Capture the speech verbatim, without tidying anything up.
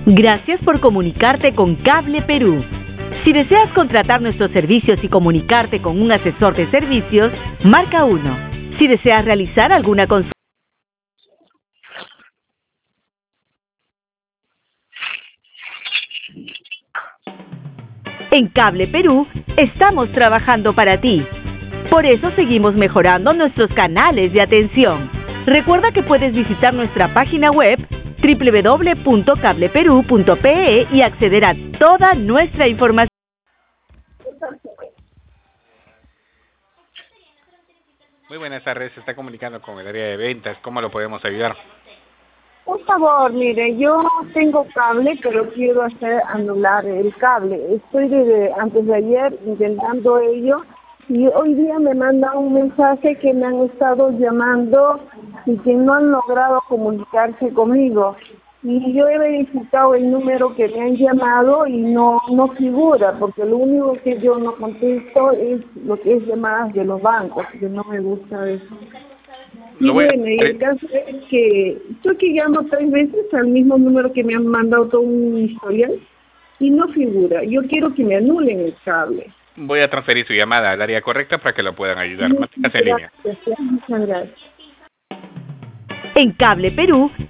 Gracias por comunicarte con Cable Perú. Si deseas contratar nuestros servicios y comunicarte con un asesor de servicios, marca uno. Si deseas realizar alguna consulta, en Cable Perú estamos trabajando para ti. Por eso seguimos mejorando nuestros canales de atención. Recuerda que puedes visitar nuestra página web doble u doble u doble u punto cable perú punto pe e y acceder a toda nuestra información. Muy buenas tardes, se está comunicando con el área de ventas. ¿Cómo lo podemos ayudar? Por favor, mire, yo tengo cable, pero quiero hacer anular el cable. Estoy desde antes de ayer intentando ello y hoy día me mandan un mensaje que me han estado llamando y que no han logrado comunicarse conmigo. Y yo he verificado el número que me han llamado y no no figura, porque lo único que yo no contesto es lo que es llamadas de los bancos, que no me gusta eso. Y Lo voy a- bueno, y el caso es que yo que llamo tres veces al mismo número que me han mandado todo un historial y no figura. Yo quiero que me anulen el cable. Voy a transferir su llamada al área correcta para que lo puedan ayudar. Muchas Manténgase en línea. gracias, muchas gracias. En Cable Perú